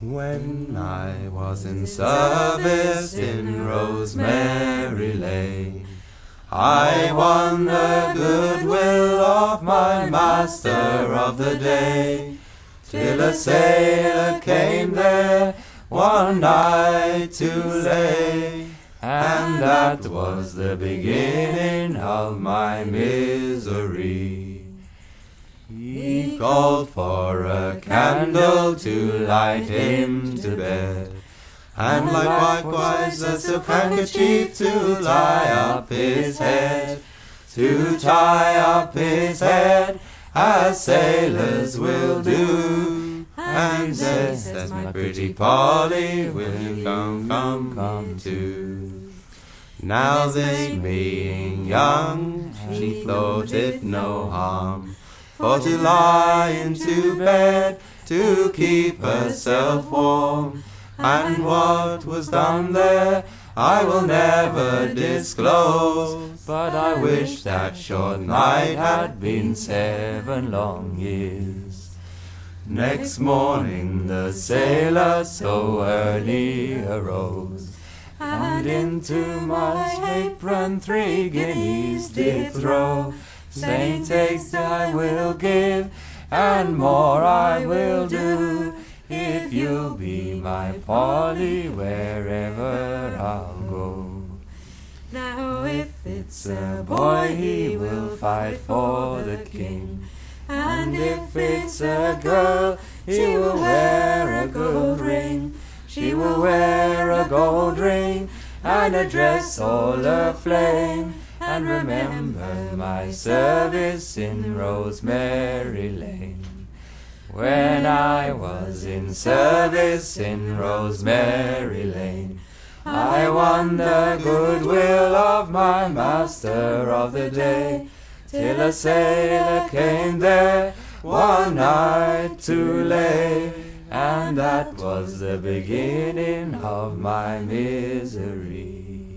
When I was in service in Rosemary Lane, I won the goodwill of my master of the day, till a sailor came there one night too late, and that was the beginning of my misery. He called for a candle to light him to bed, and likewise a silk handkerchief to tie up his head, to tie up his head, as sailors will do. And says, my pretty Polly, will you come too? Now this being young, she thought it no harm for to lie into bed to keep herself warm, and what was done there I will never disclose, but I wish that short night had been 7 long years. Next morning the sailor so early arose, and into my apron 3 guineas did throw, saying, "Taste I will give, and more I will do, if you'll be my Polly wherever I'll go." Now if it's a boy, he will fight for the king, and if it's a girl, she will wear a gold ring. She will wear a gold ring, and a dress all aflame, and remember my service in Rosemary Lane. When I was in service in Rosemary Lane, I won the goodwill of my master of the day, till a sailor came there one night too late, and that was the beginning of my misery.